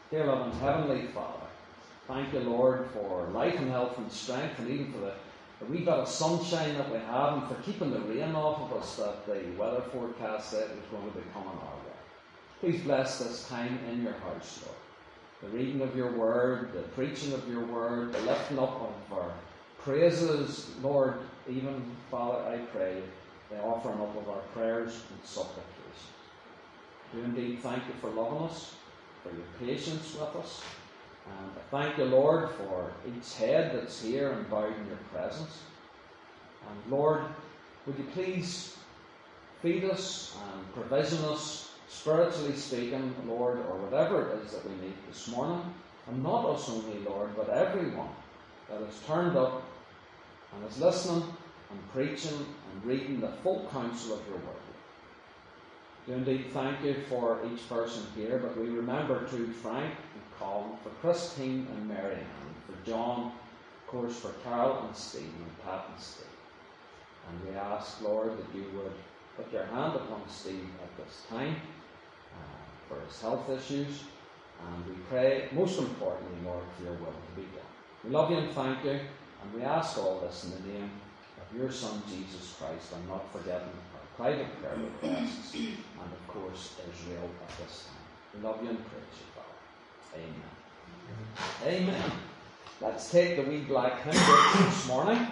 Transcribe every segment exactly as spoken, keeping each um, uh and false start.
Dear loving Heavenly Father, thank you, Lord, for life and health and strength, and even for the, the wee bit of sunshine that we have, and for keeping the rain off of us that the weather forecast said was going to be coming our way. Please bless this time in your house, Lord. The reading of your word, the preaching of your word, the lifting up of our praises, Lord, even, Father, I pray, the offering up of our prayers and supplications. Do indeed thank you for loving us, for your patience with us. And I thank you, Lord, for each head that's here and bowed in your presence. And Lord, would you please feed us and provision us, spiritually speaking, Lord, or whatever it is that we need this morning. And not us only, Lord, but everyone that has turned up and is listening and preaching and reading the full counsel of your word. Do indeed thank you for each person here, but we remember too Frank and Colin, for Christine and Mary Ann, for John, of course, for Carol and Steve and Pat and Steve. And we ask, Lord, that you would put your hand upon Steve at this time uh, for his health issues. And we pray, most importantly, Lord, for your will to be done. We love you and thank you, and we ask all this in the name of your Son, Jesus Christ, and not forgetting our private prayer requests, and of course, Israel at this time. We love you and praise you, Father. Amen. Amen. Amen. Let's take the wee black hymn books this morning.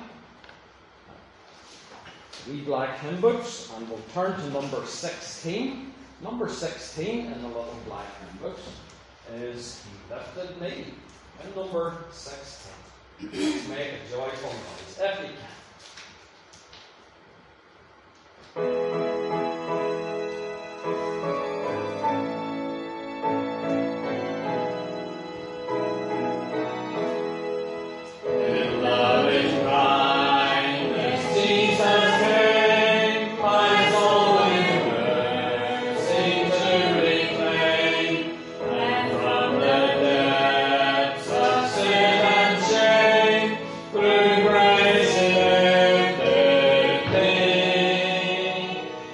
Wee black hymn books, and we'll turn to number sixteen. Number sixteen in the little black hymn books is He Lifted Me. In number sixteen. Let's make a joyful noise if you can. Through grace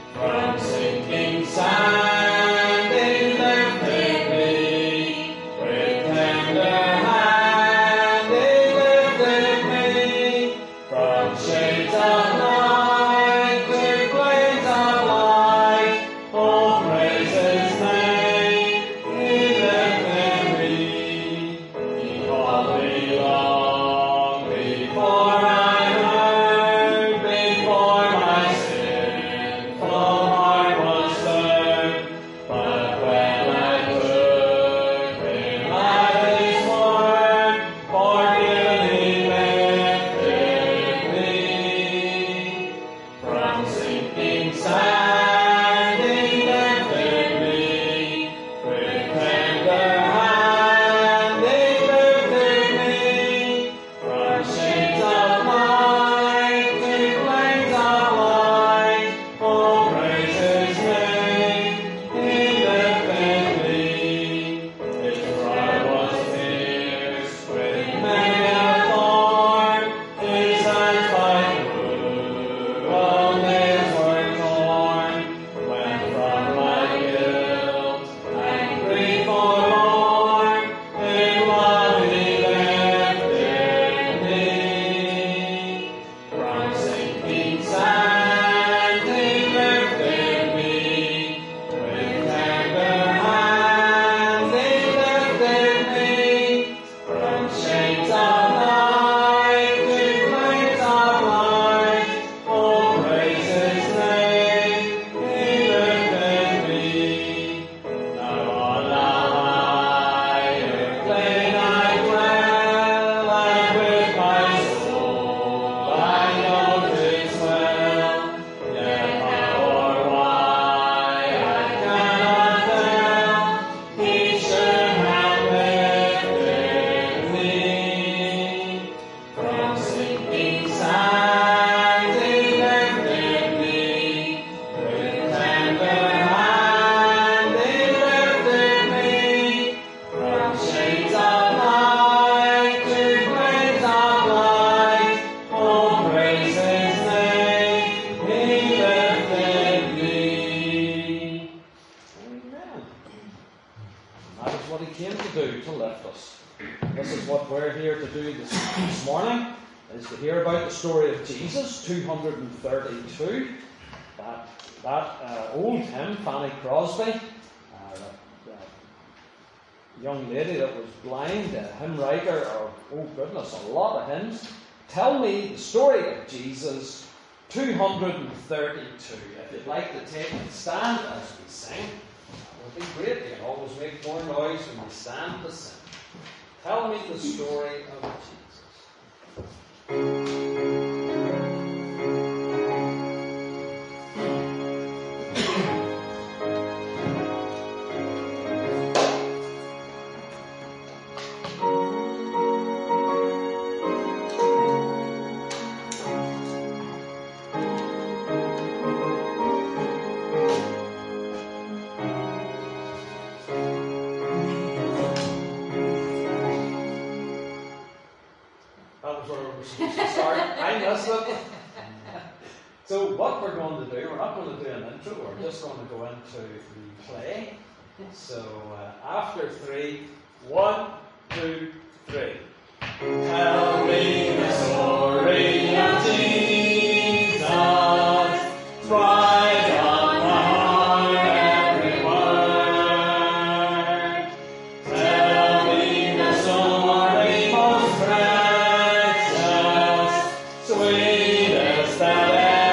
That is what he came to do, to lift us. This is what we're here to do this, this morning, is to hear about the story of Jesus, two hundred thirty-two. That, that uh, old hymn, Fanny Crosby, uh, that, that young lady that was blind, a hymn writer, or, oh goodness, a lot of hymns. Tell me the story of Jesus, two hundred thirty-two. If you'd like to take and stand as we sing, it would be great. You can always make more noise when you stand to sing. Tell me the story of Jesus. So what we're going to do, we're not going to do an intro, we're just going to go into the play. So uh, after three, one, two, three. Tell me the story of Jesus, right on my heart, every word. Tell me the story most precious, sweetest that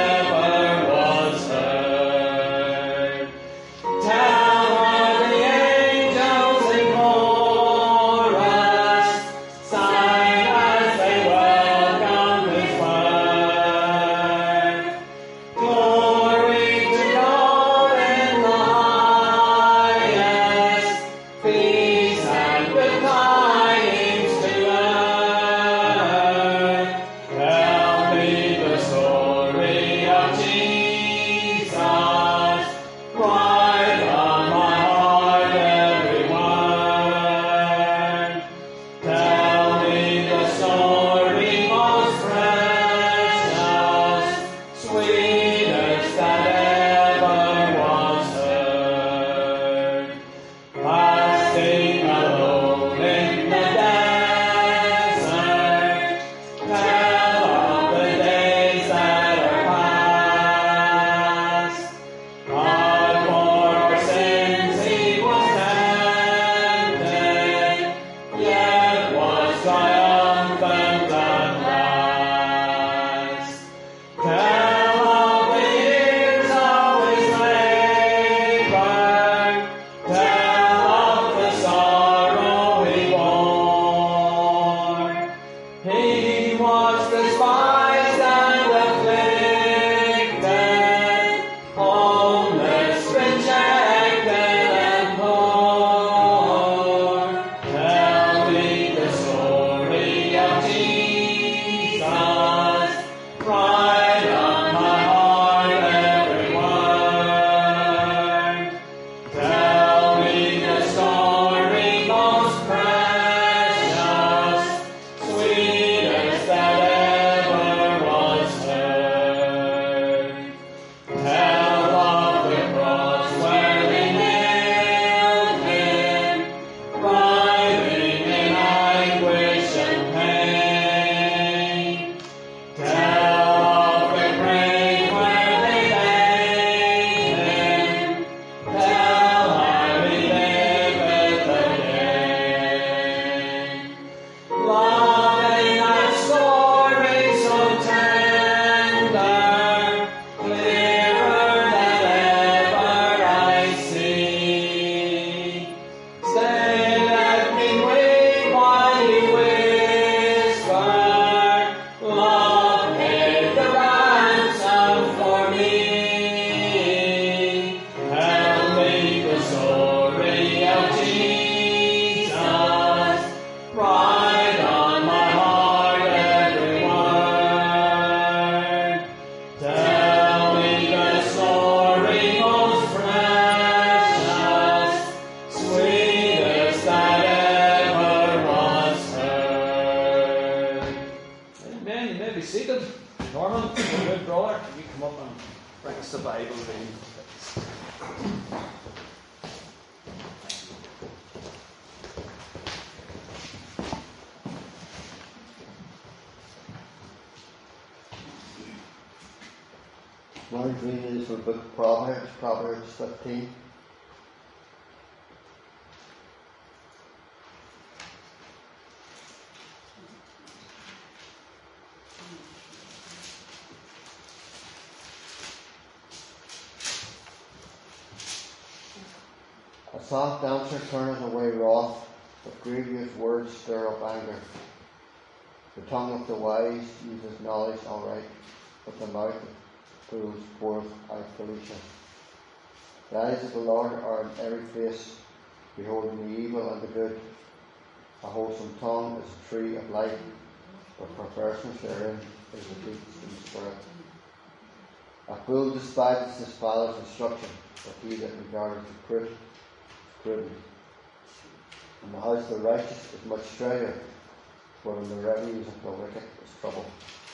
the Bible reading. Morning reading is from the book of Proverbs, Proverbs fifteen. A soft answer turneth away wrath, but grievous words stir up anger. The tongue of the wise uses knowledge aright, but the mouth of fools poureth out foolishness. The eyes of the Lord are in every place, beholding the evil and the good. A wholesome tongue is a tree of life, but perverseness therein is a deep in spirit. A fool despises his father's instruction, but he that regardeth the prudent is prudent. In the house of the righteous is much treasure, but in the revenues of the wicked is trouble.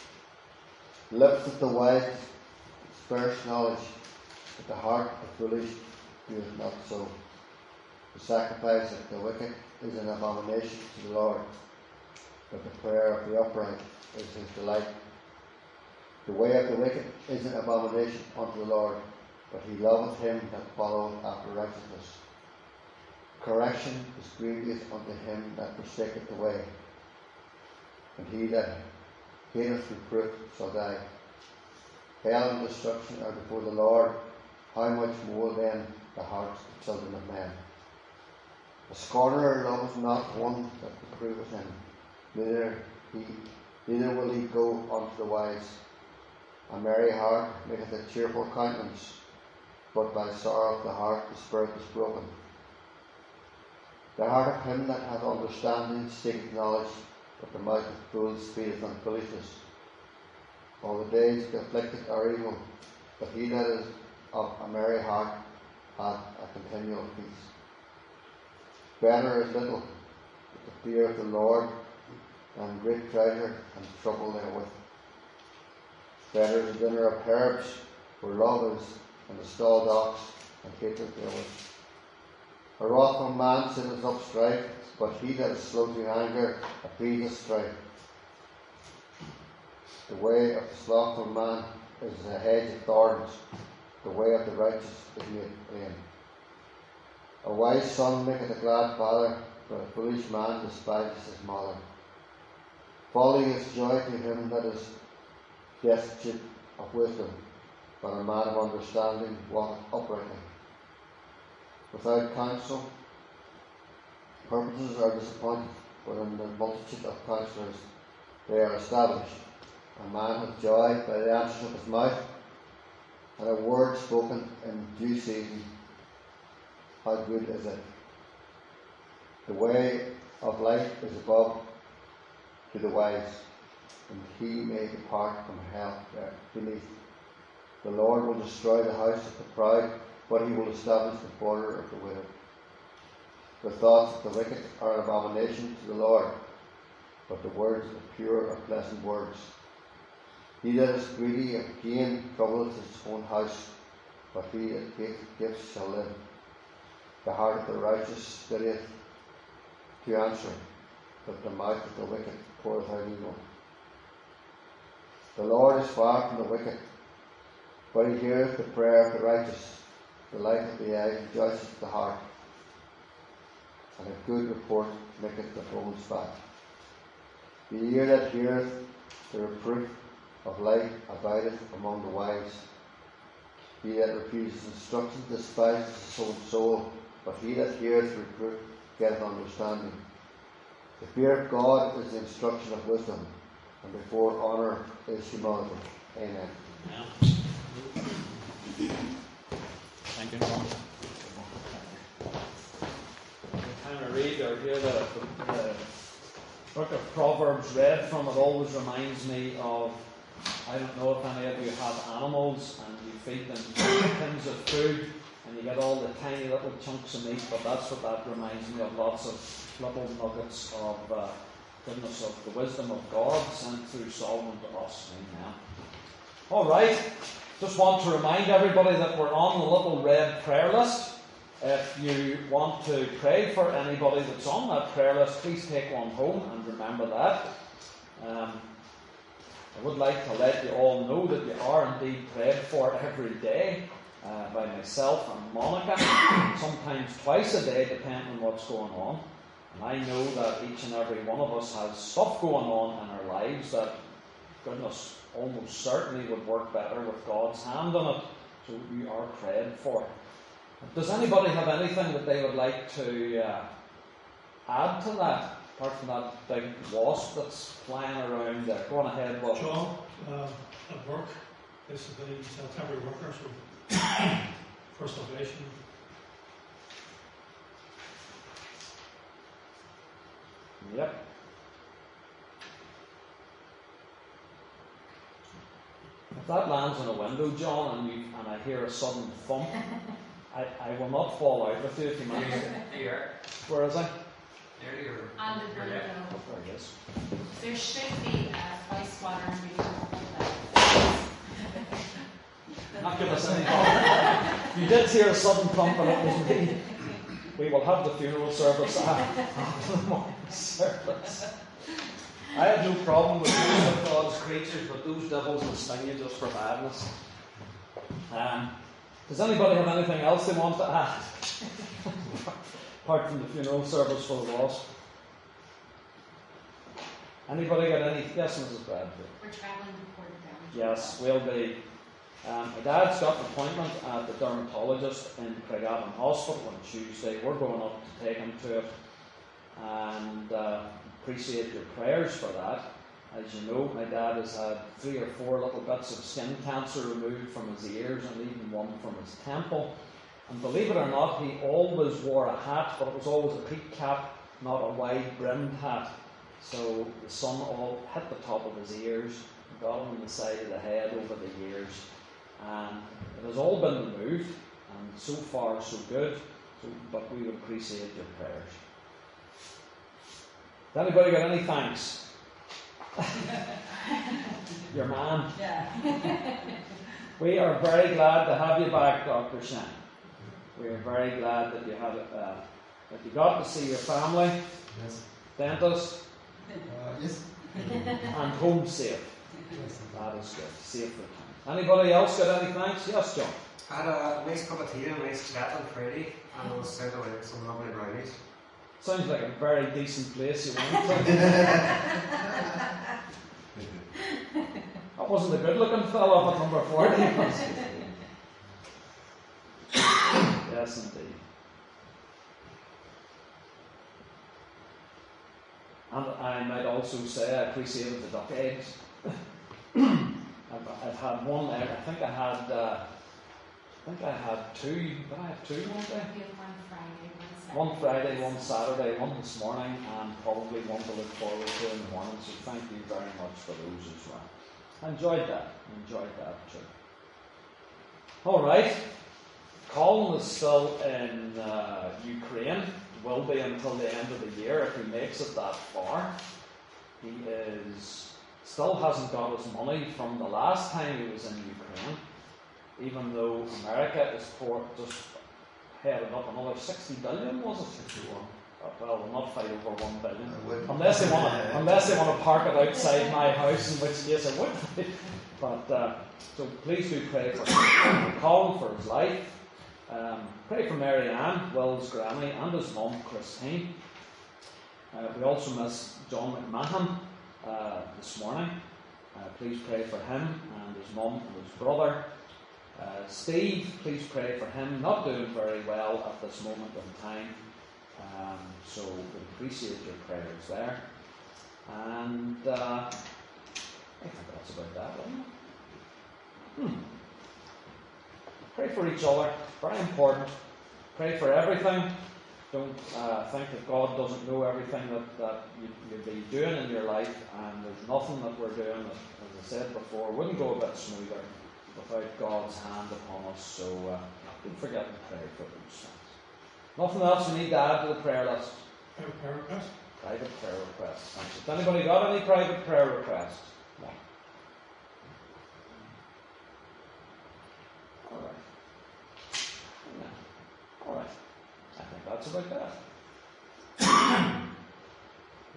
The lips of the wise disperse knowledge, but the heart of the foolish doeth not so. The sacrifice of the wicked is an abomination to the Lord, but the prayer of the upright is his delight. The way of the wicked is an abomination unto the Lord, but he loveth him that followeth after righteousness. Correction is grievous unto him that forsaketh the way, and he that hateth reproof shall die. Hell and destruction are before the Lord, how much more then the hearts of the children of men. A scorner loveth not one that reproveth him, neither he neither will he go unto the wise. A merry heart maketh a cheerful countenance, but by sorrow of the heart the spirit is broken. The heart of him that hath understanding seeketh knowledge, but the mouth of fools feedeth on foolishness. All the days of the afflicted are evil, but he that is of a merry heart hath a continual peace. Better is little with the fear of the Lord than great treasure and trouble therewith. Better is the dinner of herbs, where love is, and the stalled ox, and hatred therewith. A wrathful man sitteth up strife, but he that is slow to anger appeaseth strife. The way of the slothful man is a hedge of thorns, the way of the righteous is made plain. A wise son maketh a glad father, but a foolish man despises his mother. Folly is joy to him that is destitute of wisdom, but a man of understanding walketh uprightly. Without counsel, purposes are disappointed, but in the multitude of counsellors they are established. A man hath joy by the answers of his mouth, and a word spoken in due season. How good is it? The way of life is above to the wise, and he may depart from hell beneath. The Lord will destroy the house of the proud, but he will establish the border of the widow. The thoughts of the wicked are an abomination to the Lord, but the words of the pure are pleasant words. He that is greedy of gain troubleth his own house, but he that hateth gifts shall live. The heart of the righteous studieth to answer, but the mouth of the wicked poureth out evil. The Lord is far from the wicked, but he heareth the prayer of the righteous. The light of the eye rejoiceth the heart, and a good report maketh the bones fat. The ear that heareth the reproof of life abideth among the wise. He that refuses instruction despises his own soul, but he that heareth reproof getteth understanding. The fear of God is the instruction of wisdom, and before honour is humility. Amen. Yeah. Thank you, Norman. Every time I read or hear the, the book of Proverbs read from, it always reminds me of, I don't know if any of you have animals and you feed them tins of food and you get all the tiny little chunks of meat, but that's what that reminds me of, lots of little nuggets of uh, goodness, of the wisdom of God sent through Solomon to us. Amen. All right. Just want to remind everybody that we're on the little red prayer list. If you want to pray for anybody that's on that prayer list, please take one home and remember that. Um, I would like to let you all know that you are indeed prayed for every day uh, by myself and Monica, sometimes twice a day depending on what's going on. And I know that each and every one of us has stuff going on in our lives that, goodness, almost certainly would work better with God's hand on it. So you are prayed for. Does anybody have anything that they would like to uh, add to that, apart from that big wasp that's flying around there? Go on ahead, Bob. John, uh, at work, basically, uh, temporary workers with for salvation. Yep. If that lands on a window, John, and you and I hear a sudden thump, I, I will not fall out with you if you manage to. Here. Where is I? There you are. And the window. Oh, there it is. There should be a wastewater and recycle. Not give us any help. You did hear a sudden thump and it was me. We will have the funeral service after the morning service. I have no problem with most of God's creatures, but those devils will sting you just for badness. Um, does anybody have anything else they want to add? Apart from the funeral service for the lost. Anybody got any? Yes, Missus Bradford. We're travelling to Portadown. Yes, we'll be. Um, my dad's got an appointment at the dermatologist in Craigavon Hospital on Tuesday. We're going up to take him to it, and uh, appreciate your prayers for that. As you know, my dad has had three or four little bits of skin cancer removed from his ears and even one from his temple. And believe it or not, he always wore a hat, but it was always a peak cap, not a wide-brimmed hat. So the sun all hit the top of his ears, got him on the side of the head over the ears. And it has all been removed, and so far so good, so, but we would appreciate your prayers. Has anybody got any thanks? Your man. Yeah. We are very glad to have you back, Doctor Shen. We are very glad that you had uh, that you got to see your family, Yes. dentist, Uh, yes. and home safe. Yes. That is good. Safe return. Anybody else got any thanks? Yes, John. Had a nice cup of tea and a nice chat on Friday, and I was sent away with some lovely brownies. Sounds like a very decent place you went to. That wasn't a good looking fellow at number forty. Yes, indeed. And I might also say I appreciated the duck eggs. I've, I've had one there. I think I had. Uh, I think I had two. Did I have two one day? We have one Friday, one Saturday. One Friday, one Saturday, one this morning, and probably one to look forward to in the morning. So thank you very much for those as well. I enjoyed that. I enjoyed that too. All right. Colin is still in uh, Ukraine. Will be until the end of the year if he makes it that far. He is still hasn't got his money from the last time he was in Ukraine, even though America is for just headed up another sixty billion, was it? sixty-one. Well, we'll not fight over one billion. Unless they want to unless they want to park it outside my house, in which case I would fight. But uh, so please do pray for Colin for his life. Um, pray for Mary Ann, Will's granny, and his mum, Christine. Uh, we also miss John McMahon uh, this morning. Uh, please pray for him and his mum and his brother. Uh, Steve, please pray for him. Not doing very well at this moment in time. Um, so we appreciate your prayers there. And uh, I think that's about that, isn't it? Hmm. Pray for each other. Very important. Pray for everything. Don't uh, think that God doesn't know everything that, that you, you'll be doing in your life, and there's nothing that we're doing that, as I said before, wouldn't go a bit smoother without God's hand upon us. So uh, don't forget to pray for those things. Nothing else we need to add to the prayer list? Private prayer request? Private prayer requests. Thank you. Has anybody got any private prayer requests? No. All right. Yeah. All right. I think that's about that.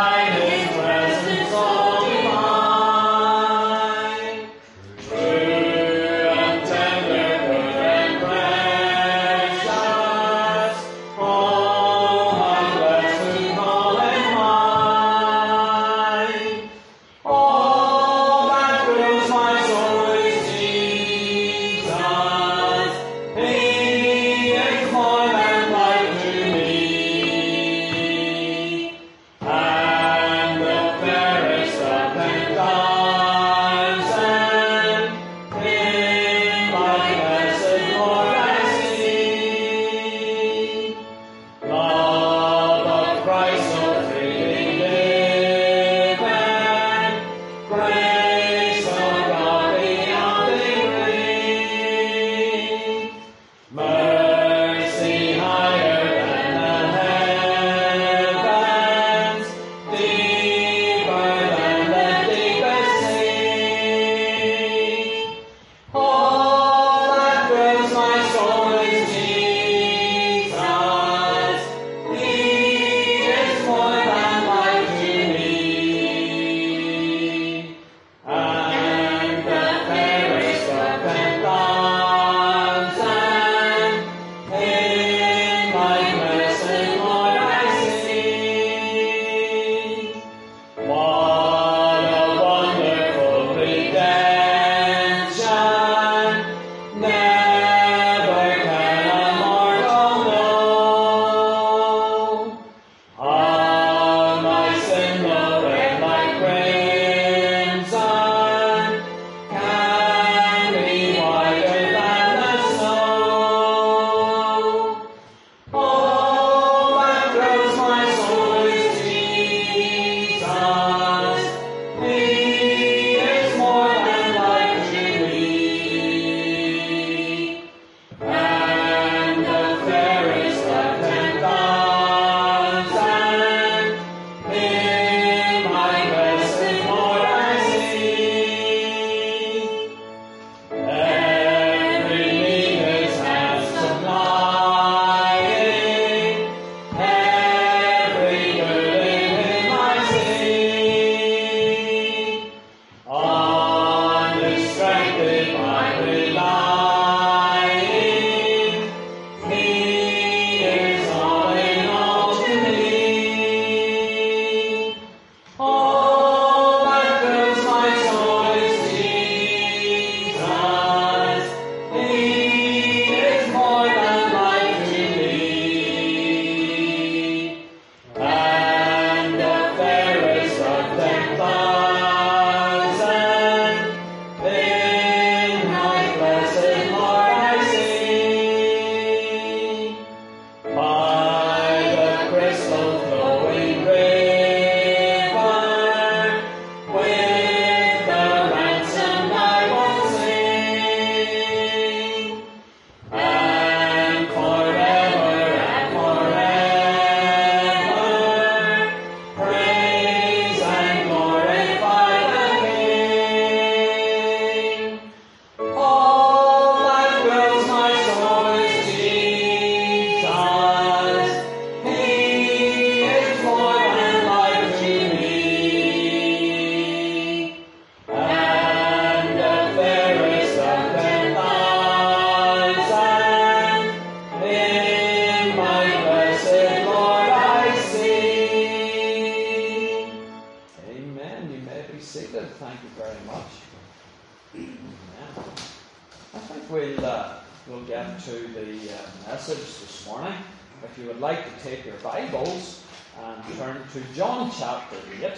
good. Thank you very much. Amen. I think we'll, uh, we'll get to the uh, message this morning. If you would like to take your Bibles and turn to John chapter eight.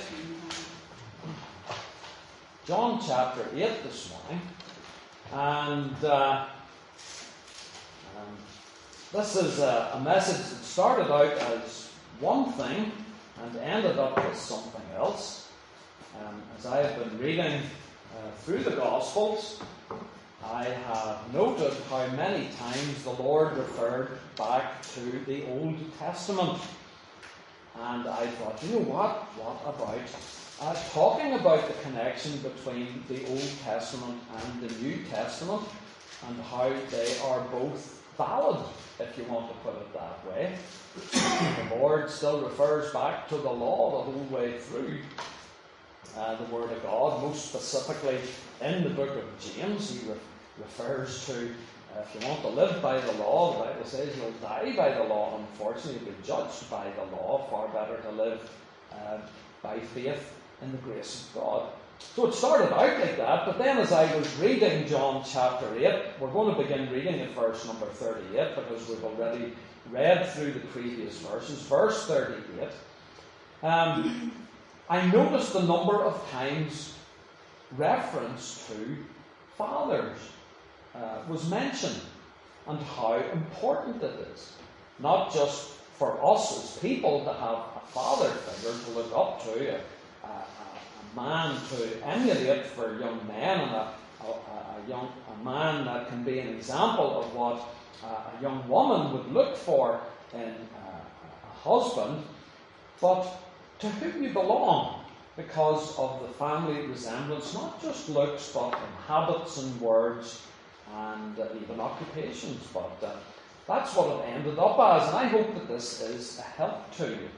John chapter eight this morning. And uh, um, this is a, a message that started out as one thing and ended up as something else. Um, as I have been reading uh, through the Gospels, I have noted how many times the Lord referred back to the Old Testament. And I thought, you know what? What about uh, talking about the connection between the Old Testament and the New Testament and how they are both valid, if you want to put it that way. The Lord still refers back to the law the whole way through uh, the Word of God. Most specifically in the book of James, he re- refers to, uh, if you want to live by the law, the Bible says you'll die by the law. Unfortunately, you'll be judged by the law. Far better to live uh, by faith in the grace of God. So it started out like that, but then as I was reading John chapter eight, we're going to begin reading at verse number thirty-eight, because we've already read through the previous verses. Verse thirty-eight. Um, I noticed the number of times reference to fathers uh, was mentioned, and how important it is. Not just for us as people to have a father figure to look up to, a, a, a man to emulate for young men, and a, a, a, young, a man that can be an example of what uh, a young woman would look for in uh, a husband, but to whom you belong, because of the family resemblance, not just looks, but in habits and words and uh, even occupations. But uh, that's what it ended up as, and I hope that this is a help to you.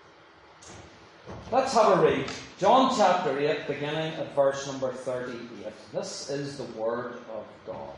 Let's have a read. John chapter eight, beginning at verse number thirty-eight. This is the Word of God.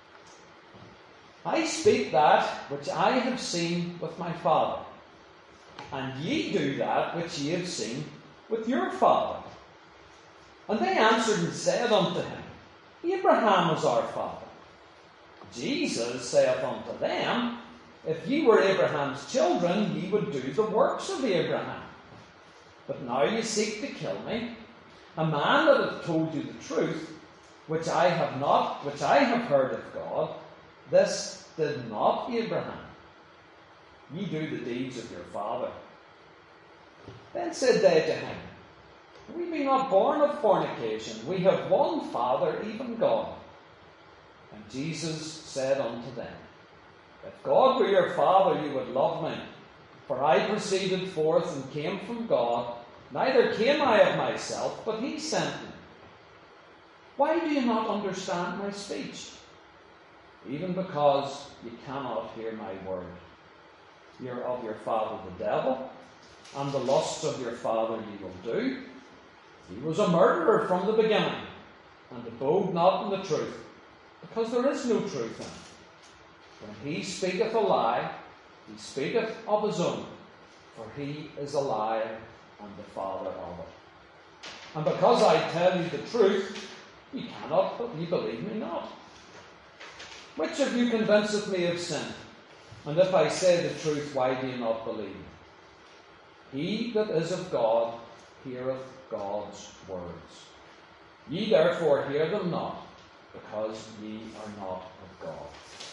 I speak that which I have seen with my Father, and ye do that which ye have seen with your father. And they answered and said unto him, Abraham is our father. Jesus saith unto them, If ye were Abraham's children, ye would do the works of Abraham. But now ye seek to kill me, a man that hath told you the truth, which I have not, which I have heard of God. This did not Abraham. Ye do the deeds of your father. Then said they to him, We be not born of fornication. We have one Father, even God. And Jesus said unto them, If God were your Father, you would love me. For I proceeded forth and came from God. Neither came I of myself, but he sent me. Why do you not understand my speech? Even because you cannot hear my word. You are of your father the devil, and the lusts of your father ye will do. He was a murderer from the beginning, and abode not in the truth, because there is no truth in him. When he speaketh a lie, he speaketh of his own, for he is a liar and the father of it. And because I tell you the truth, ye cannot but ye believe me not. Which of you convinceth me of sin? And if I say the truth, why do you not believe me? He that is of God heareth God's words. Ye therefore hear them not, because ye are not of God.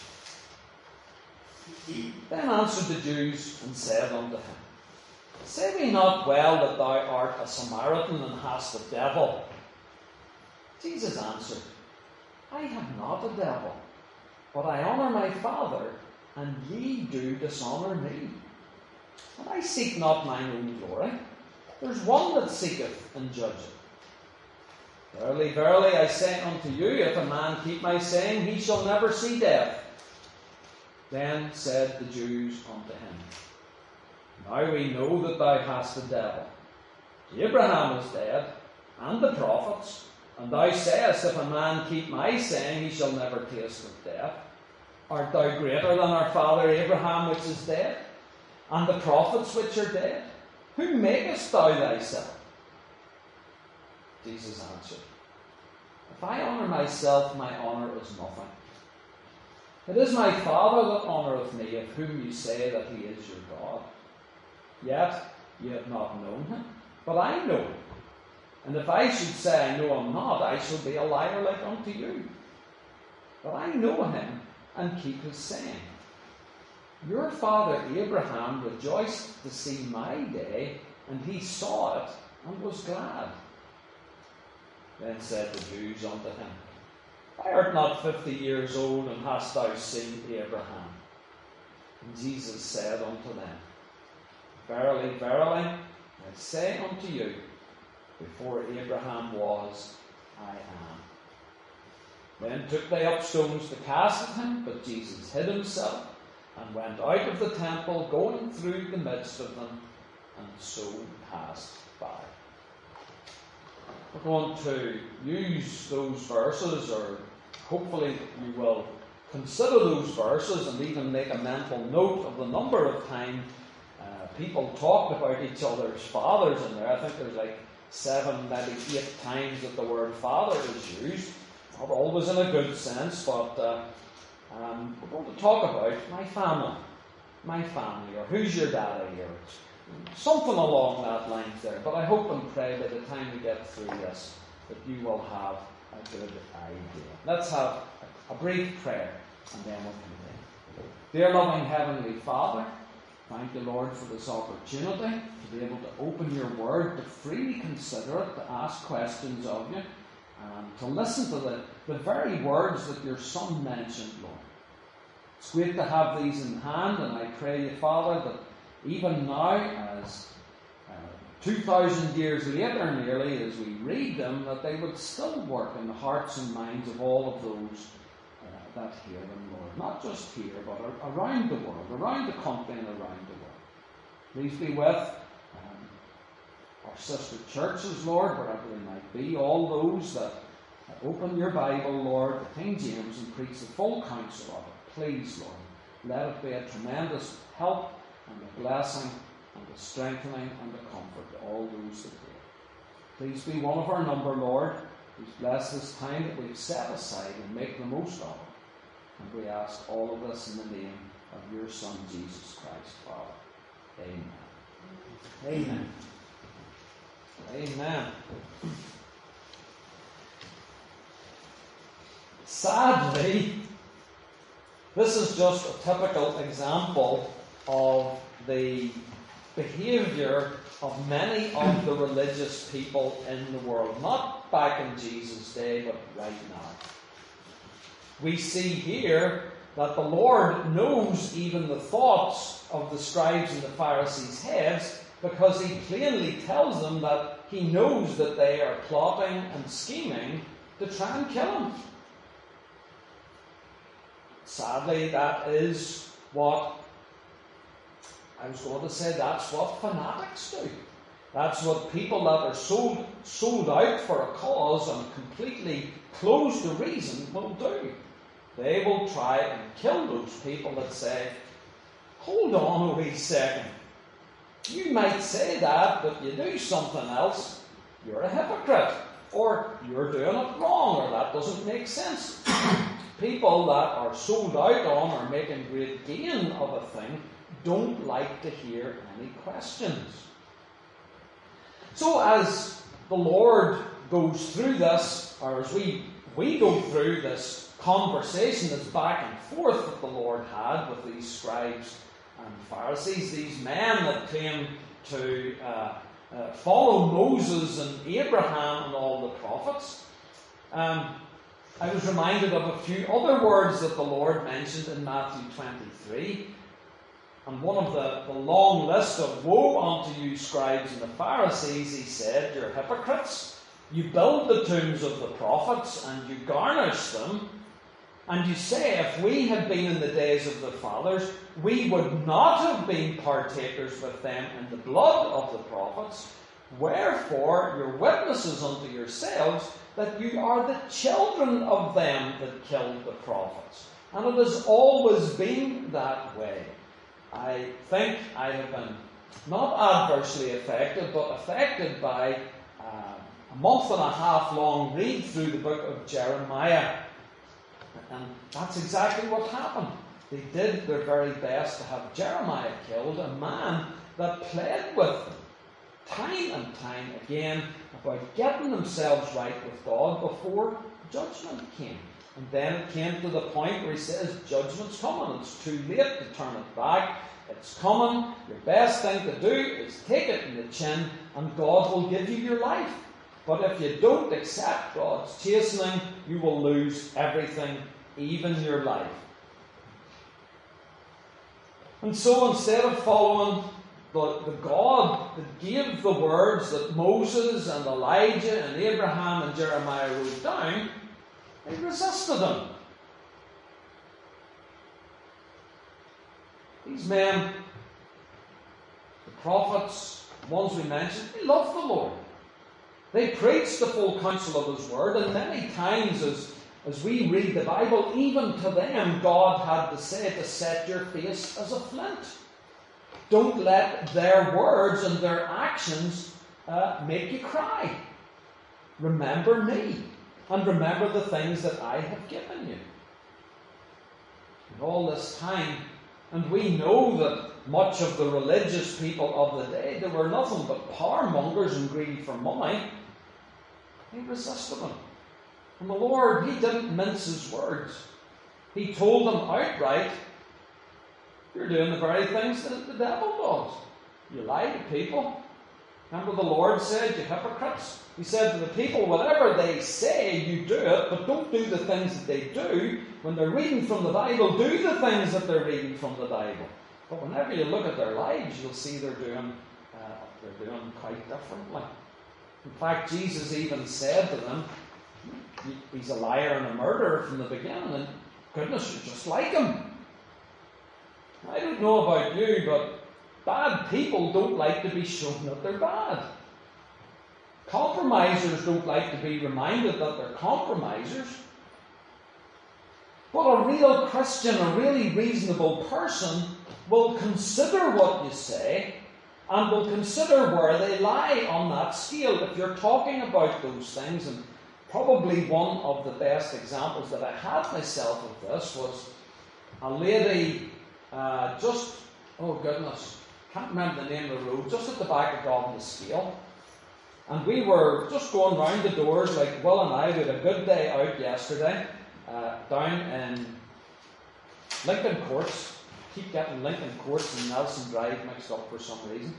Then answered the Jews and said unto him, Say we not well that thou art a Samaritan and hast a devil? Jesus answered, I have not a devil, but I honour my Father, and ye do dishonour me. And I seek not mine own glory. There's one that seeketh and judgeth. Verily, verily, I say unto you, if a man keep my saying, he shall never see death. Then said the Jews unto him, Now we know that thou hast a devil. Abraham is dead, and the prophets, and thou sayest, If a man keep my saying, he shall never taste of death. Art thou greater than our father Abraham, which is dead, and the prophets which are dead? Whom makest thou thyself? Jesus answered, if I honour myself, my honour is nothing. It is my Father that honoureth me, of whom you say that he is your God. Yet you have not known him, but I know him. And if I should say I know him not, I shall be a liar like unto you. But I know him, and keep his saying. Your father Abraham rejoiced to see my day, and he saw it, and was glad. Then said the Jews unto him, Thou art not fifty years old, and hast thou seen Abraham? And Jesus said unto them, Verily, verily, I say unto you, before Abraham was, I am. Then took they up stones to cast at him, but Jesus hid himself, and went out of the temple, going through the midst of them, and so passed by. We're going to use those verses, or hopefully you will consider those verses and even make a mental note of the number of times uh, people talked about each other's fathers in there. I think there's like seven, maybe eight times that the word father is used. Not always in a good sense, but uh, um, we're going to talk about my family. My family, or who's your daddy, or something along that lines there. But I hope and pray by the time we get through this that you will have a good idea. Let's have a brief prayer, and then we'll continue. Dear loving Heavenly Father, thank you, Lord, for this opportunity to be able to open your word, to freely consider it, to ask questions of you, and to listen to the, the very words that your Son mentioned, Lord. It's great to have these in hand, and I pray you, Father, that even now, as uh, two thousand years later nearly, as we read them, that they would still work in the hearts and minds of all of those uh, that hear them, Lord. Not just here, but around the world, around the country and around the world. Please be with um, our sister churches, Lord, wherever they might be, all those that open your Bible, Lord, the King James, and preach the full counsel of it. Please, Lord, let it be a tremendous help and a blessing and a strengthening and a comfort to all those that hear. Please be one of our number, Lord. Please bless this time that we've set aside and make the most of it. And we ask all of this in the name of your Son, Jesus Christ, Father. Amen. Amen. Amen. Sadly, this is just a typical example of the behaviour of many of the religious people in the world. Not back in Jesus' day, but right now. We see here that the Lord knows even the thoughts of the scribes and the Pharisees' heads, because he plainly tells them that he knows that they are plotting and scheming to try and kill him. Sadly, that is what, I was going to say, that's what fanatics do. That's what people that are sold, sold out for a cause and completely closed to reason will do. They will try and kill those people that say, hold on a wee second. You might say that, but you do something else. You're a hypocrite. Or you're doing it wrong, or that doesn't make sense. People that are sold out on or making great gain of a thing don't like to hear any questions. So as the Lord goes through this, or as we, we go through this conversation that's back and forth that the Lord had with these scribes and Pharisees, these men that claim to uh, uh, follow Moses and Abraham and all the prophets, um, I was reminded of a few other words that the Lord mentioned in Matthew twenty-three. And one of the, the long list of woe unto you, scribes and the Pharisees, he said, you're hypocrites. You build the tombs of the prophets and you garnish them. And you say, if we had been in the days of the fathers, we would not have been partakers with them in the blood of the prophets. Wherefore, you're witnesses unto yourselves that you are the children of them that killed the prophets. And it has always been that way. I think I have been not adversely affected, but affected by uh, a month and a half long read through the book of Jeremiah. And that's exactly what happened. They did their very best to have Jeremiah killed, a man that pled with them time and time again about getting themselves right with God before judgment came. And then it came to the point where he says, judgment's coming. It's too late to turn it back. It's coming. Your best thing to do is take it in the chin, and God will give you your life. But if you don't accept God's chastening, you will lose everything, even your life. And so instead of following the, the God that gave the words that Moses and Elijah and Abraham and Jeremiah wrote down, they resisted him. These men, the prophets, the ones we mentioned, they loved the Lord. They preached the full counsel of His word, and many times as, as we read the Bible, even to them God had to say to set your face as a flint. Don't let their words and their actions uh, make you cry. Remember me, and remember the things that I have given you. And all this time, and we know that much of the religious people of the day, they were nothing but power mongers and greedy for money. They resisted him. And the Lord, He didn't mince His words. He told them outright, you're doing the very things that the devil does. You lie to people. Remember the Lord said, you hypocrites. He said to the people, whatever they say, you do it, but don't do the things that they do. When they're reading from the Bible, do the things that they're reading from the Bible. But whenever you look at their lives, you'll see they're doing, uh, they're doing quite differently. In fact, Jesus even said to them, he's a liar and a murderer from the beginning, and goodness, you're just like him. I don't know about you, but bad people don't like to be shown that they're bad. Compromisers don't like to be reminded that they're compromisers. But a real Christian, a really reasonable person, will consider what you say and will consider where they lie on that scale. If you're talking about those things, and probably one of the best examples that I had myself of this was a lady uh, just, oh goodness, can't remember the name of the road, just at the back of Govan Scale. And we were just going round the doors, like Will and I, we had a good day out yesterday, uh, down in Lincoln Courts. Keep getting Lincoln Courts and Nelson Drive mixed up for some reason.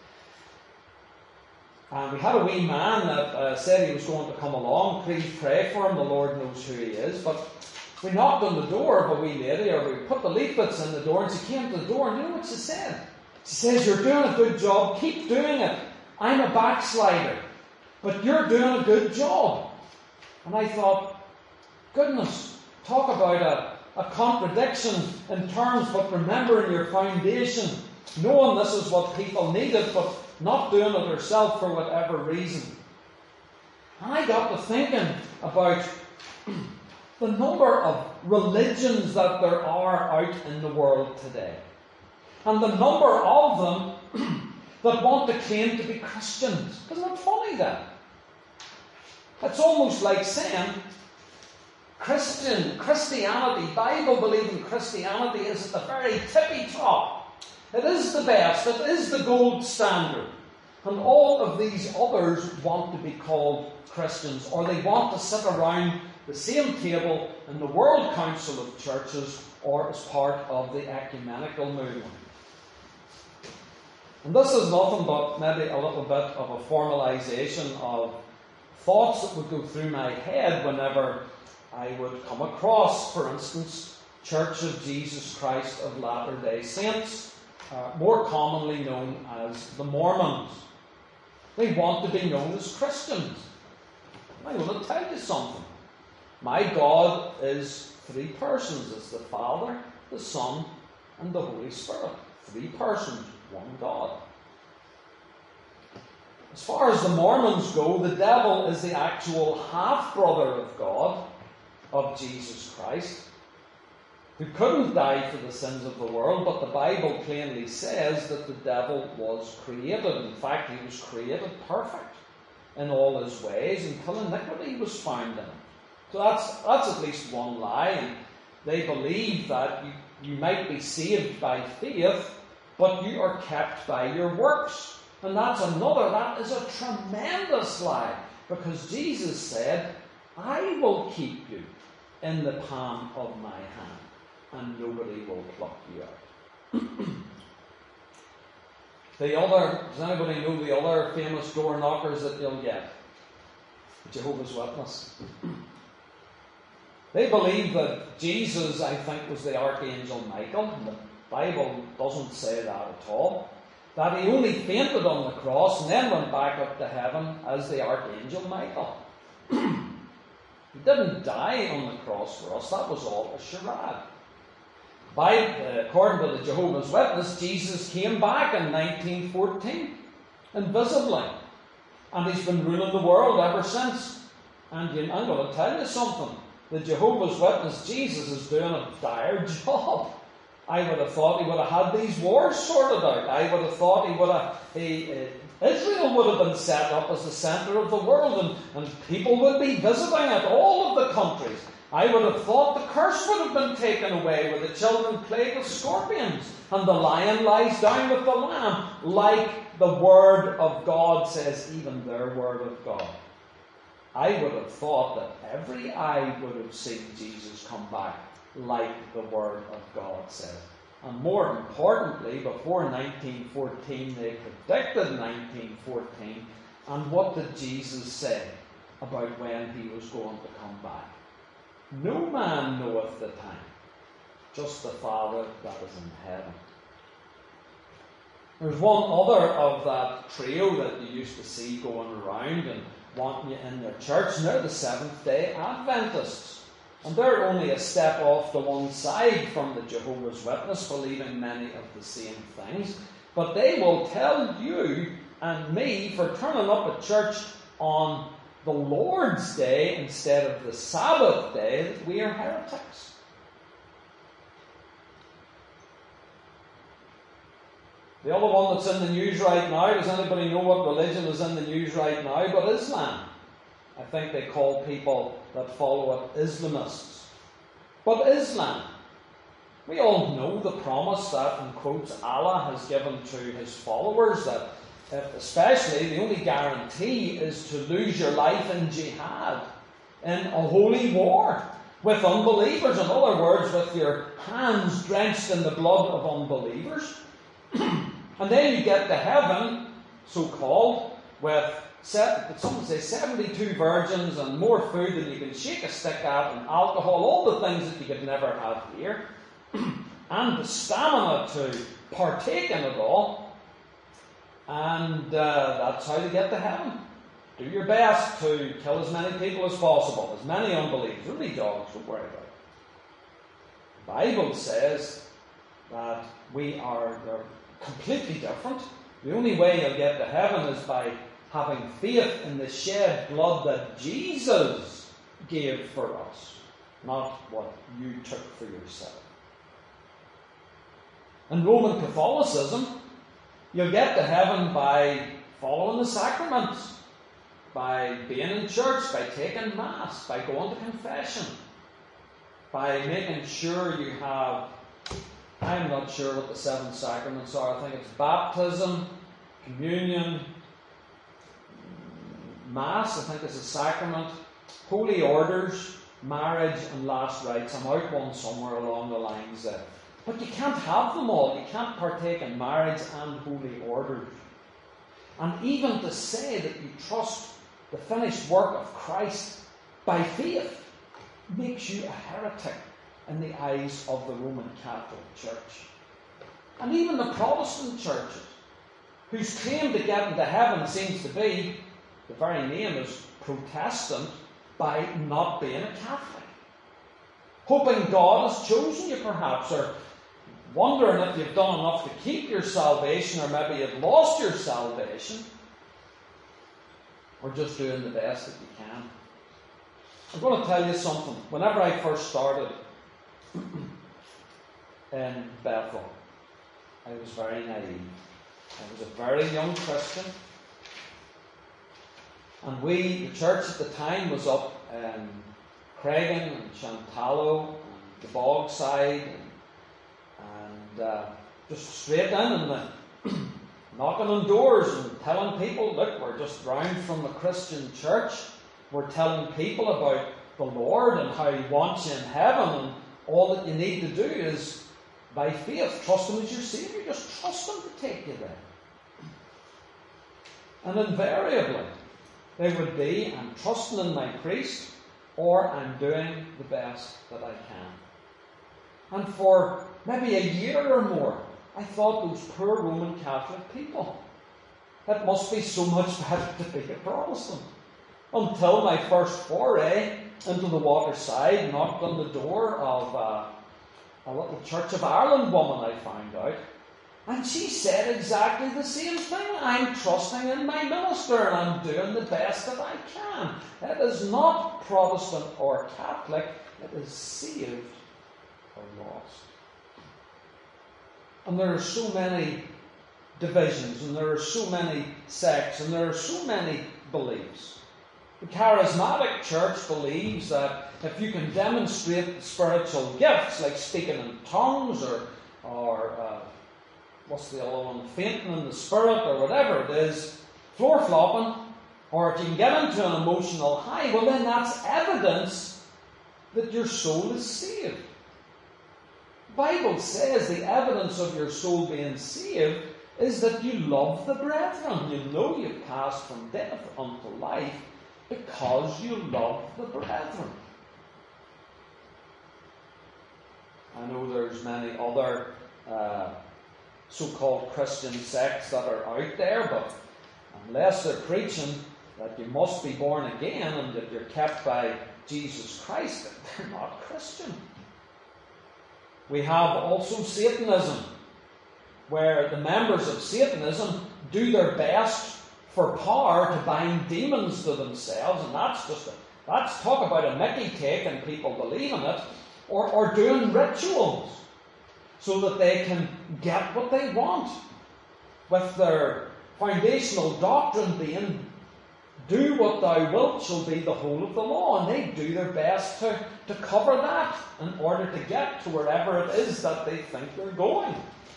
And we had a wee man that uh, said he was going to come along. Please pray for him, the Lord knows who he is. But we knocked on the door of a wee lady, or we put the leaflets in the door, and she came to the door, and you know what she said? She says, you're doing a good job, keep doing it. I'm a backslider, but you're doing a good job. And I thought, goodness, talk about a, a contradiction in terms, but remembering your foundation, knowing this is what people needed, but not doing it herself for whatever reason. And I got to thinking about the number of religions that there are out in the world today. And the number of them that want to claim to be Christians. Isn't it funny then? It's almost like saying Christian, Christianity, Bible-believing Christianity is at the very tippy top. It is the best. It is the gold standard. And all of these others want to be called Christians, or they want to sit around the same table in the World Council of Churches or as part of the ecumenical movement. And this is nothing but maybe a little bit of a formalization of thoughts that would go through my head whenever I would come across, for instance, Church of Jesus Christ of Latter-day Saints, uh, more commonly known as the Mormons. They want to be known as Christians. I want to tell you something. My God is three persons. It's the Father, the Son, and the Holy Spirit. Three persons, one God. As far as the Mormons go, the devil is the actual half-brother of God, of Jesus Christ, who couldn't die for the sins of the world, but the Bible plainly says that the devil was created. In fact, he was created perfect. in all his ways until iniquity was found in him. So that's, that's at least one lie. And they believe that you, you might be saved by faith, but you are kept by your works. And that's another, that is a tremendous lie. Because Jesus said, I will keep you in the palm of my hand, and nobody will pluck you out. The other, does anybody know the other famous door knockers that you'll get? Jehovah's Witness. They believe that Jesus, I think, was the Archangel Michael. The Bible doesn't say that at all. That he only fainted on the cross and then went back up to heaven as the Archangel Michael. He didn't die on the cross for us. That was all a charade. By, uh, according to the Jehovah's Witness, Jesus came back in nineteen fourteen, invisibly. And he's been ruling the world ever since. And you, I'm going to tell you something. The Jehovah's Witness Jesus is doing a dire job. I would have thought he would have had these wars sorted out. I would have thought he would have... He, uh, Israel would have been set up as the centre of the world, and, and people would be visiting it, all of the countries. I would have thought the curse would have been taken away, where the children plagued with scorpions, and the lion lies down with the lamb, like the Word of God says, even their Word of God. I would have thought that every eye would have seen Jesus come back, like the Word of God said. And more importantly, before nineteen fourteen, they predicted nineteen fourteen. And what did Jesus say about when he was going to come back? No man knoweth the time, just the Father that is in heaven. There's one other of that trio that you used to see going around and wanting you in their church, and they're the Seventh-day Adventists. And they're only a step off to one side from the Jehovah's Witness, believing many of the same things. But they will tell you and me, for turning up at church on the Lord's Day instead of the Sabbath day, that we are heretics. The other one that's in the news right now, does anybody know what religion is in the news right now but Islam? I think they call people that follow it Islamists. But Islam, we all know the promise that, in quotes, Allah has given to his followers, that if, especially the only guarantee is to lose your life in jihad, in a holy war with unbelievers. In other words, with your hands drenched in the blood of unbelievers. And then you get to heaven, so-called, with some would say seventy-two virgins and more food than you can shake a stick at, and alcohol, all the things that you could never have here, and the stamina to partake in it all. And uh, that's how to get to heaven. Do your best to kill as many people as possible, as many unbelievers. Only dogs, don't worry about it. The Bible says that we are they're completely different. The only way you'll get to heaven is by having faith in the shed blood that Jesus gave for us, not what you took for yourself. In Roman Catholicism, you'll get to heaven by following the sacraments, by being in church, by taking Mass, by going to confession, by making sure you have, I'm not sure what the seven sacraments are, I think it's baptism, communion, Mass, I think is a sacrament, holy orders, marriage and last rites. I'm out one somewhere along the lines there. But you can't have them all. You can't partake in marriage and holy orders. And even to say that you trust the finished work of Christ by faith makes you a heretic in the eyes of the Roman Catholic Church. And even the Protestant churches, whose claim to get into heaven seems to be, the very name is Protestant, by not being a Catholic. Hoping God has chosen you perhaps, or wondering if you've done enough to keep your salvation, or maybe you've lost your salvation, or just doing the best that you can. I'm going to tell you something. Whenever I first started in Bethel, I was very naive. I was a very young Christian. And we, the church at the time, was up in Craigan and Shantallow and the Bogside and, and uh, just straight in and the, knocking on doors and telling people, look, we're just round from the Christian church. We're telling people about the Lord and how He wants you in heaven, and all that you need to do is, by faith, trust Him as your Saviour. Just trust Him to take you there. And invariably, they would be, I'm trusting in my priest, or I'm doing the best that I can. And for maybe a year or more, I thought those poor Roman Catholic people, it must be so much better to be a Protestant. Until my first foray into the Waterside knocked on the door of uh, a little Church of Ireland woman I found out. And she said exactly the same thing. I'm trusting in my minister and I'm doing the best that I can. It is not Protestant or Catholic. It is saved or lost. And there are so many divisions, and there are so many sects, and there are so many beliefs. The charismatic church believes that if you can demonstrate spiritual gifts, like speaking in tongues, or, or uh, what's the other one, fainting in the spirit, or whatever it is, floor flopping, or if you can get into an emotional high, well then that's evidence that your soul is saved. The Bible says the evidence of your soul being saved is that you love the brethren. You know you've passed from death unto life because you love the brethren. I know there's many other uh, so-called Christian sects that are out there, but unless they're preaching that you must be born again and that you're kept by Jesus Christ, they're not Christian. We have also Satanism, where the members of Satanism do their best for power to bind demons to themselves, and that's just a, that's talk about a Mickey take and people believing it, or, or doing rituals so that they can get what they want, with their foundational doctrine being, do what thou wilt shall be the whole of the law, and they do their best to, to cover that in order to get to wherever it is that they think they're going.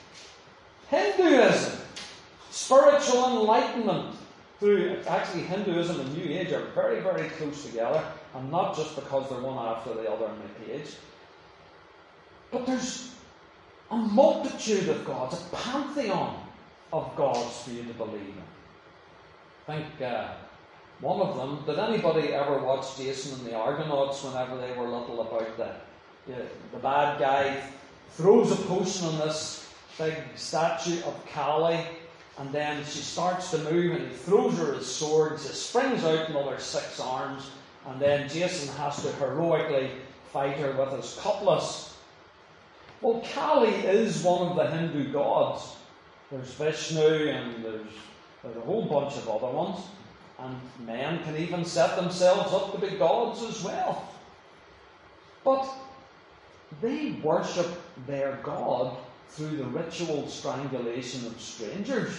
Hinduism, spiritual enlightenment through, actually Hinduism and New Age are very, very close together, and not just because they're one after the other on my page. But there's a multitude of gods, a pantheon of gods for you to believe in. I think uh, one of them, did anybody ever watch Jason and the Argonauts whenever they were little, about the, the, the bad guy throws a potion on this big statue of Kali, and then she starts to move and he throws her his swords, it springs out another six arms, and then Jason has to heroically fight her with his cutlass. Well, Kali is one of the Hindu gods. There's Vishnu and there's, there's a whole bunch of other ones. And men can even set themselves up to be gods as well. But they worship their god through the ritual strangulation of strangers.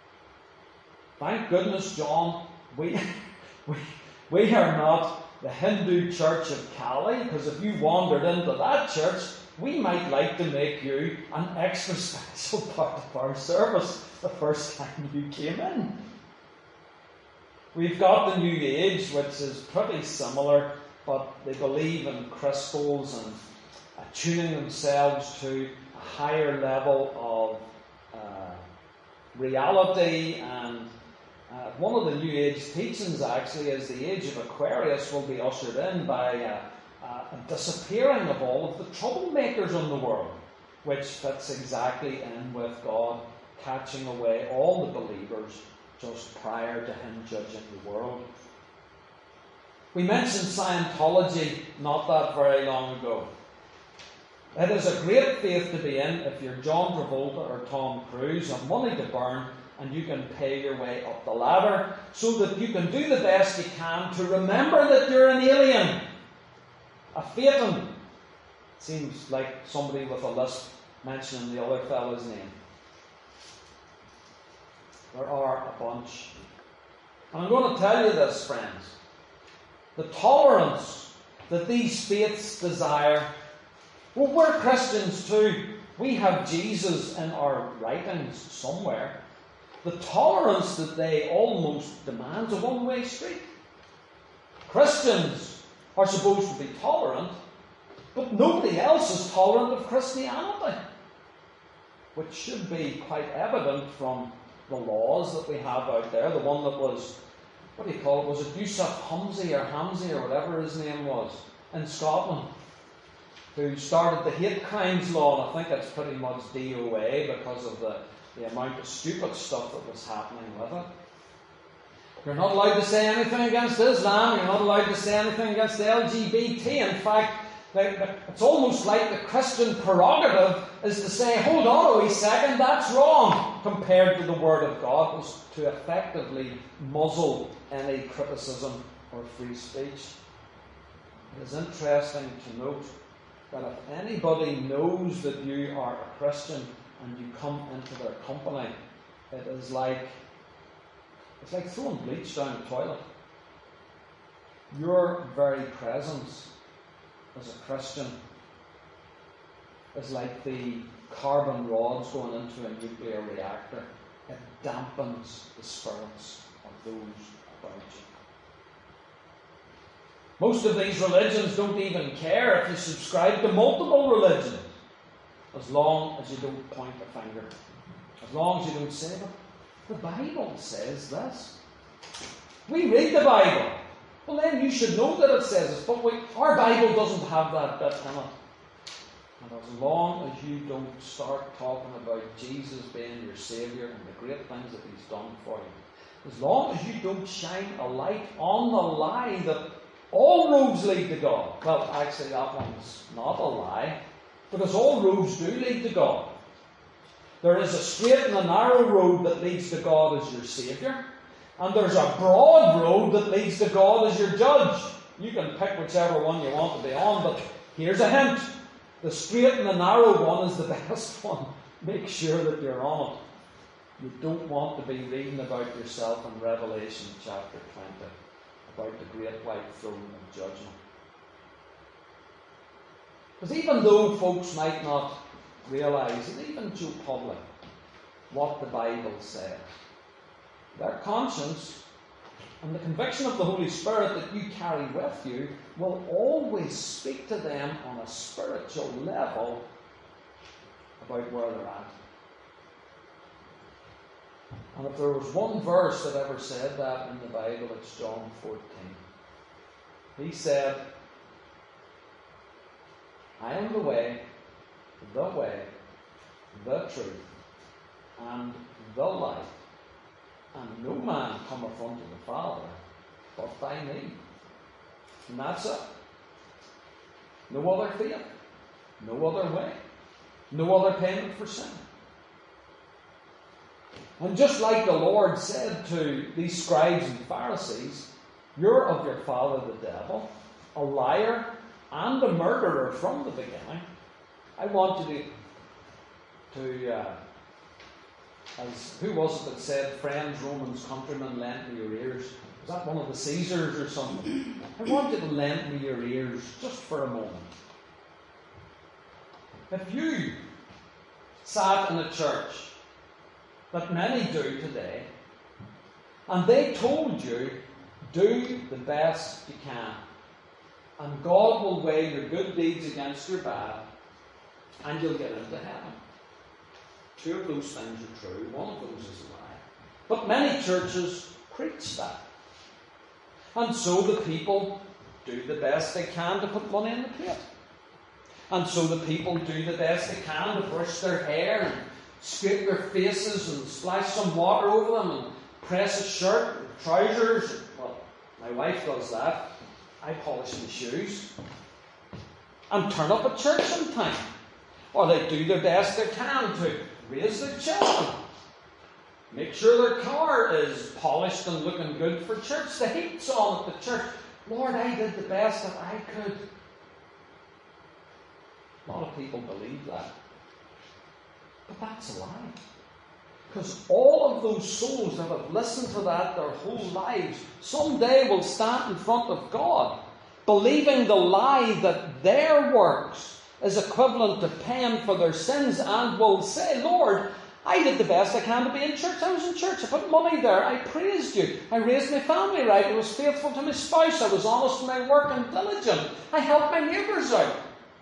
Thank goodness, John, we, we, we are not the Hindu church of Kali, because if you wandered into that church, we might like to make you an extra special part of our service the first time you came in. We've got the New Age, which is pretty similar, but they believe in crystals and attuning themselves to a higher level of uh, reality. And uh, one of the New Age teachings actually is the age of Aquarius will be ushered in by uh, uh, a disappearing of all of the troublemakers in the world, which fits exactly in with God catching away all the believers just prior to Him judging the world. We mentioned Scientology not that very long ago. It is a great faith to be in if you're John Travolta or Tom Cruise and money to burn, and you can pay your way up the ladder so that you can do the best you can to remember that you're an alien, a Phaeton. Seems like somebody with a lisp mentioning the other fellow's name. There are a bunch. And I'm going to tell you this, friends. The tolerance that these faiths desire, well, we're Christians too. We have Jesus in our writings somewhere. The tolerance that they almost demand is a one-way street. Christians are supposed to be tolerant, but nobody else is tolerant of Christianity, which should be quite evident from the laws that we have out there. The one that was, what do you call it, was it Yusuf Hamzi or Hamzi or whatever his name was, in Scotland, who started the hate crimes law, and I think that's pretty much D O A because of the, the amount of stupid stuff that was happening with it. You're not allowed to say anything against Islam, you're not allowed to say anything against the L G B T. In fact, it's almost like the Christian prerogative is to say, hold on a wee second, that's wrong, compared to the Word of God, was to effectively muzzle any criticism or free speech. It is interesting to note that if anybody knows that you are a Christian and you come into their company, it is like it's like throwing bleach down the toilet. Your very presence as a Christian is like the carbon rods going into a nuclear reactor. It dampens the spirits of those about you. Most of these religions don't even care if you subscribe to multiple religions, as long as you don't point a finger, as long as you don't say, but the Bible says this. We read the Bible. Well, then you should know that it says this, but we, our Bible doesn't have that bit in it. And as long as you don't start talking about Jesus being your Saviour and the great things that He's done for you, as long as you don't shine a light on the lie that all roads lead to God. Well, actually, that one's not a lie, because all roads do lead to God. There is a straight and a narrow road that leads to God as your Saviour, and there's a broad road that leads to God as your judge. You can pick whichever one you want to be on, but here's a hint. The straight and the narrow one is the best one. Make sure that you're on it. You don't want to be reading about yourself in Revelation chapter twenty, about the great white throne of judgment. Because even though folks might not realise, and even Joe Public, what the Bible says, their conscience and the conviction of the Holy Spirit that you carry with you will always speak to them on a spiritual level about where they're at. And if there was one verse that ever said that in the Bible, it's John fourteen. He said, I am the way, the way, the truth, and the life. And no man cometh unto the Father but by me. And that's it. No other faith, no other way, no other payment for sin. And just like the Lord said to these scribes and Pharisees, you're of your father the devil, a liar and a murderer from the beginning. I want you to, to uh, as who was it that said, friends, Romans, countrymen, lend me your ears? Was that one of the Caesars or something? I want you to lend me your ears just for a moment. If you sat in a church that many do today, and they told you, do the best you can, and God will weigh your good deeds against your bad, and you'll get into heaven. Two of those things are true, one of those is a lie. But many churches preach that. And so the people do the best they can to put money in the plate. And so the people do the best they can to brush their hair and scrape their faces and splash some water over them and press a shirt or trousers. Well, my wife does that. I polish my shoes. And turn up at church sometime. Or they do their best they can to raise their children. Make sure their car is polished and looking good for church. The heat's on at the church. Lord, I did the best that I could. A lot of people believe that. But that's a lie. Because all of those souls that have listened to that their whole lives, someday will stand in front of God, believing the lie that their works is equivalent to paying for their sins, and will say, Lord, I did the best I can to be in church. I was in church. I put money there. I praised you. I raised my family right. I was faithful to my spouse. I was honest in my work and diligent. I helped my neighbours out.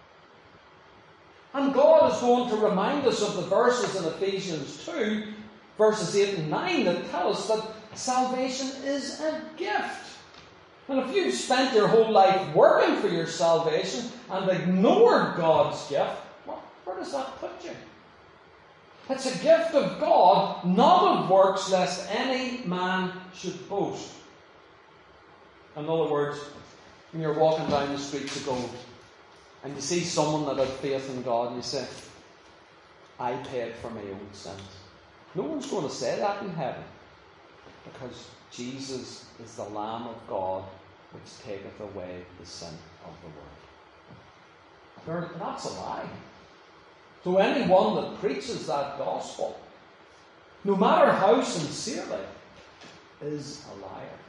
And God is going to remind us of the verses in Ephesians two, verses eight and nine, that tell us that salvation is a gift. And if you've spent your whole life working for your salvation and ignored God's gift, well, where does that put you? It's a gift of God, not of works, lest any man should boast. In other words, when you're walking down the street to go and you see someone that had faith in God, and you say, I paid for my own sins. No one's going to say that in heaven, because Jesus is the Lamb of God which taketh away the sin of the world. That's a lie. To anyone that preaches that gospel, no matter how sincerely, is a liar.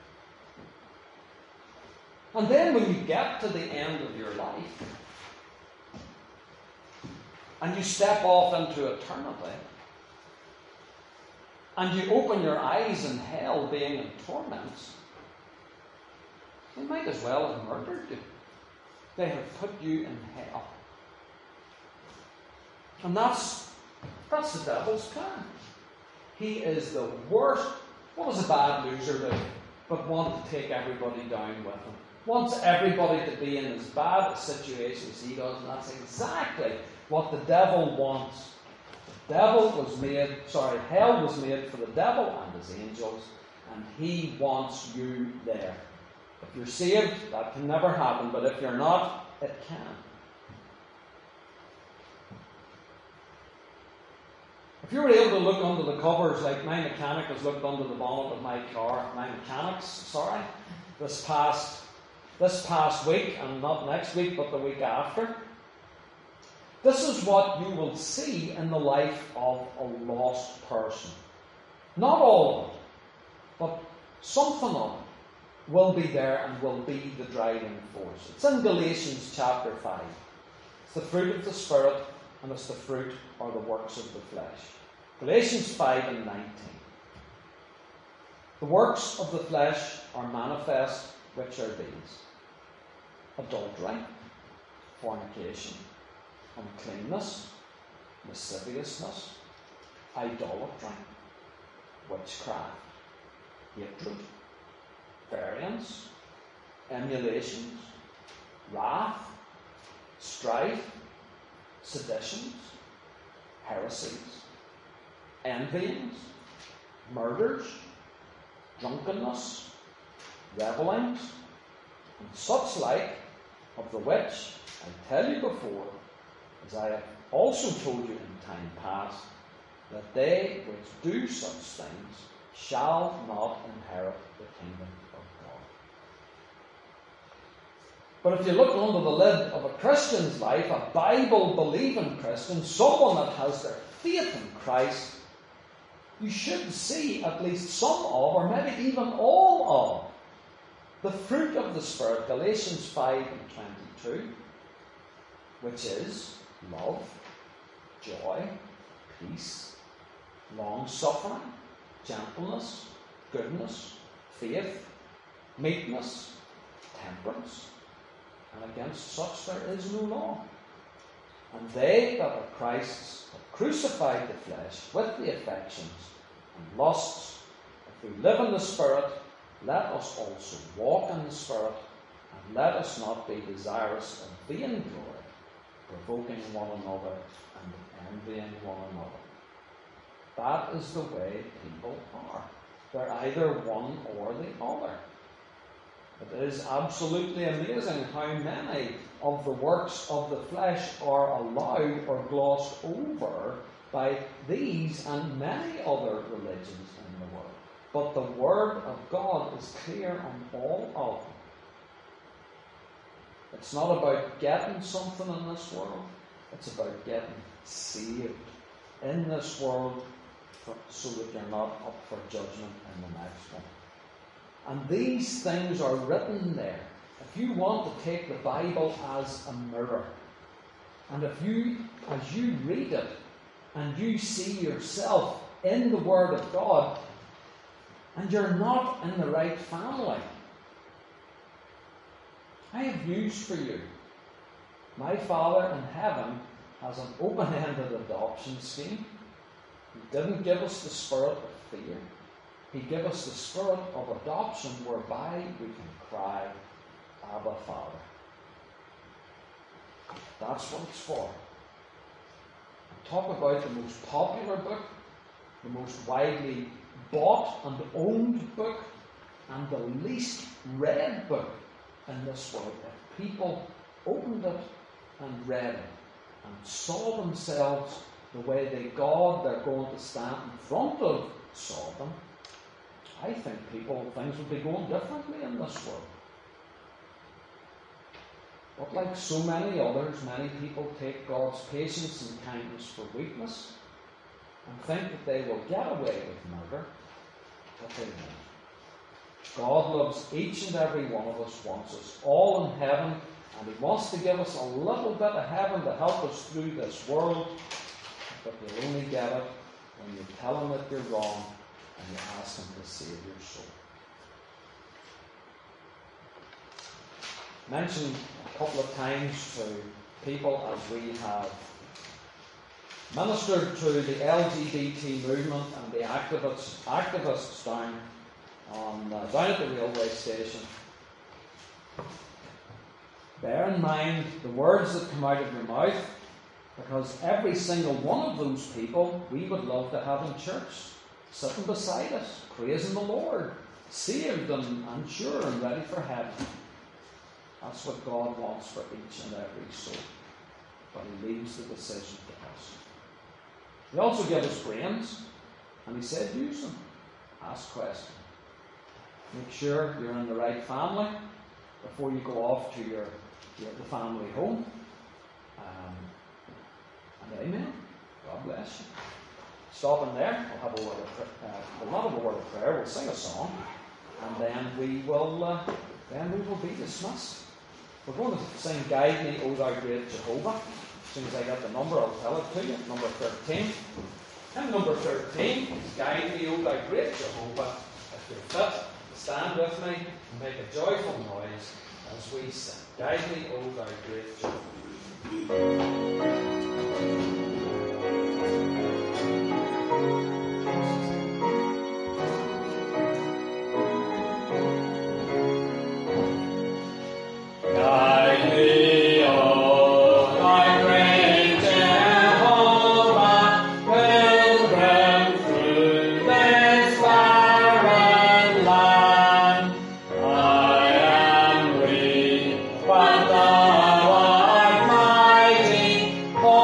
And then when you get to the end of your life, and you step off into eternity, and you open your eyes in hell being in torments, they might as well have murdered you. They have put you in hell. And that's, that's the devil's plan. He is the worst. What does a bad loser do? But want to take everybody down with him. Wants everybody to be in as bad a situation as he does, and that's exactly what the devil wants. The devil was made, sorry, hell was made for the devil and his angels, and he wants you there. If you're saved, that can never happen, but if you're not, it can. If you were able to look under the covers like my mechanic has looked under the bonnet of my car, my mechanics, sorry, this past this past week, and not next week, but the week after, this is what you will see in the life of a lost person. Not all of it, but something of it will be there and will be the driving force. It's in Galatians chapter five. It's the fruit of the Spirit, and it's the fruit or the works of the flesh. Galatians five and nineteen. The works of the flesh are manifest, which are these: adultery, fornication, uncleanness, lasciviousness, idolatry, witchcraft, hatred, variance, emulations, wrath, strife, seditions, heresies, envyings, murders, drunkenness, revellings, and such like, of the which I tell you before, as I have also told you in time past, that they which do such things shall not inherit the kingdom of God. But if you look under the lid of a Christian's life, a Bible-believing Christian, someone that has their faith in Christ, you should see at least some of, or maybe even all of, the fruit of the Spirit, Galatians five and twenty-two, which is love, joy, peace, long-suffering, gentleness, goodness, faith, meekness, temperance, and against such there is no law. And they that are Christ's have crucified the flesh with the affections and lusts. If we live in the Spirit, let us also walk in the Spirit, and let us not be desirous of vainglory, provoking one another and envying one another. That is the way people are. They're either one or the other. It is absolutely amazing how many of the works of the flesh are allowed or glossed over by these and many other religions in the world. But the Word of God is clear on all of them. It's not about getting something in this world. It's about getting saved. In this world, for, so that you're not up for judgment in the next one. And these things are written there. If you want to take the Bible as a mirror, and if you, as you read it, and you see yourself in the Word of God, and you're not in the right family, I have news for you. My Father in heaven has an open-ended adoption scheme. He didn't give us the spirit of fear. He gave us the spirit of adoption whereby we can cry, Abba, Father. That's what it's for. Talk about the most popular book, the most widely bought and owned book, and the least read book in this world. If people opened it and read it and saw themselves the way they God they're going to stand in front of saw them, I think people things would be going differently in this world. But like so many others, many people take God's patience and kindness for weakness and think that they will get away with murder, but they won't. God loves each and every one of us, wants us all in heaven, and He wants to give us a little bit of heaven to help us through this world, but you'll only get it when you tell Him that you're wrong and you ask Him to save your soul. Mentioned a couple of times to people as we have ministered to the L G B T movement and the activists, activists down on uh, down at the railway station. Bear in mind the words that come out of your mouth, because every single one of those people we would love to have in church, sitting beside us, praising the Lord, saved and, and sure and ready for heaven. That's what God wants for each and every soul. But He leaves the decision to us. He also gave us brains, and He said use them. Ask questions. Make sure you're in the right family before you go off to your, your the family home. Um, and amen. God bless you. Stopping there, we'll have a word of uh, we'll not have a word of prayer. We'll sing a song, and then we will uh, then we will be dismissed. We're going to sing "Guide Me, O Thou Great Jehovah." As soon as I get the number, I'll tell it to you. Number thirteen. And number thirteen is "Guide Me, O Thou Great Jehovah." If you're fit, stand with me and make a joyful noise as we sing. Guide me, O Thou Great Jehovah. Oh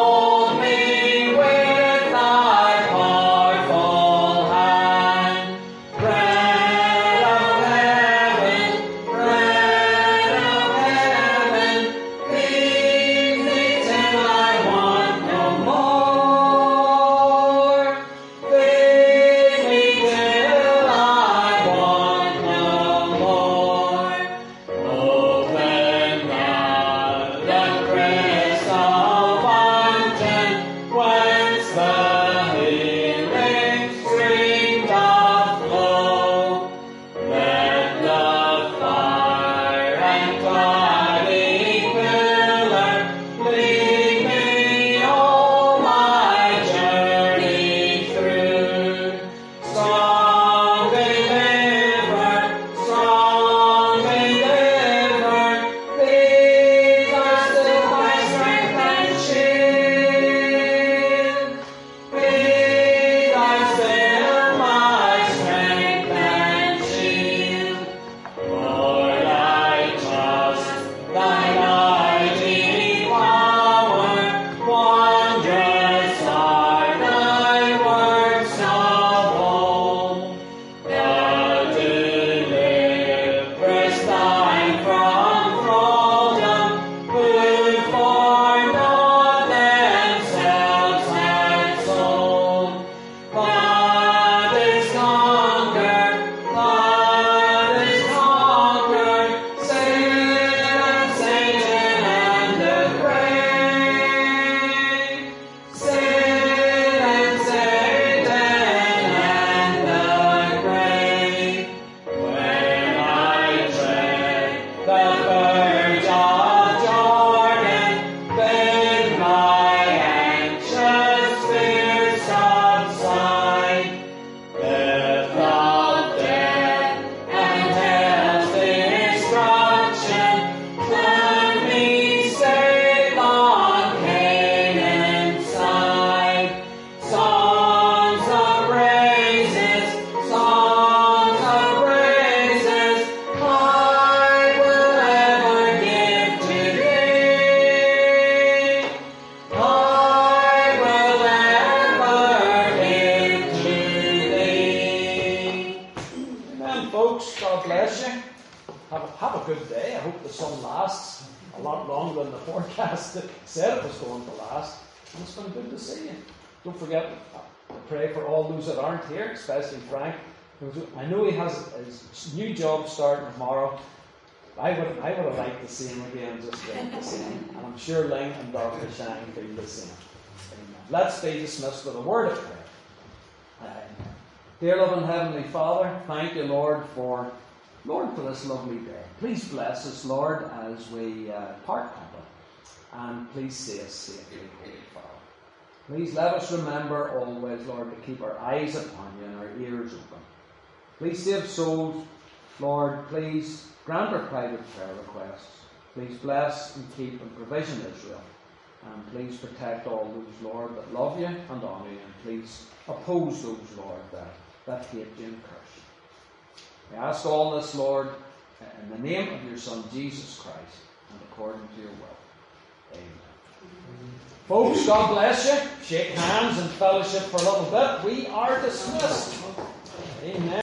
have a good day. I hope the sun lasts a lot longer than the forecast said it was going to last. And it's been good to see you. Don't forget to pray for all those that aren't here, especially Frank. I know he has his new job starting tomorrow. I would, I would have liked to see him again, just like to see him. And I'm sure Ling and Doctor Shang feel the same. Amen. Let's be dismissed with a word of prayer. Uh, dear loving Heavenly Father, thank you, Lord, for Lord for this lovely day. Please bless us, Lord, as we uh, part company, and please see us safely, Holy Father. Please let us remember always, Lord, to keep our eyes upon you and our ears open. Please save souls, Lord. Please grant our private prayer requests. Please bless and keep and provision Israel. And please protect all those, Lord, that love you and honour you. And please oppose those, Lord, that, that hate you and curse you. We ask all this, Lord, in the name of your Son, Jesus Christ, and according to your will. Amen. Folks, God bless you. Shake hands and fellowship for a little bit. We are dismissed. Amen.